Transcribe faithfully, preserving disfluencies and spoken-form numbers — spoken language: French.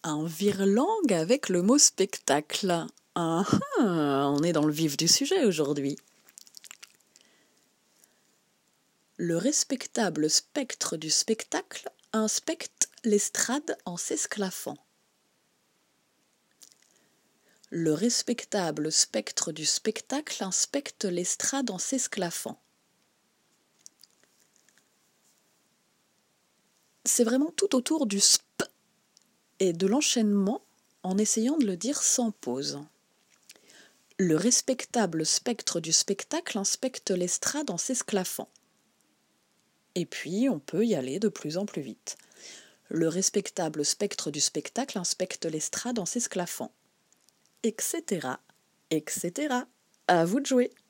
Un virelangue avec le mot spectacle. Ah, ah, on est dans le vif du sujet aujourd'hui. Le respectable spectre du spectacle inspecte l'estrade en s'esclaffant. Le respectable spectre du spectacle inspecte l'estrade en s'esclaffant. C'est vraiment tout autour du sp et de l'enchaînement en essayant de le dire sans pause. Le respectable spectre du spectacle inspecte l'estrade en s'esclaffant. Et puis, on peut y aller de plus en plus vite. Le respectable spectre du spectacle inspecte l'estrade en s'esclaffant. Etc. et cetera. À vous de jouer.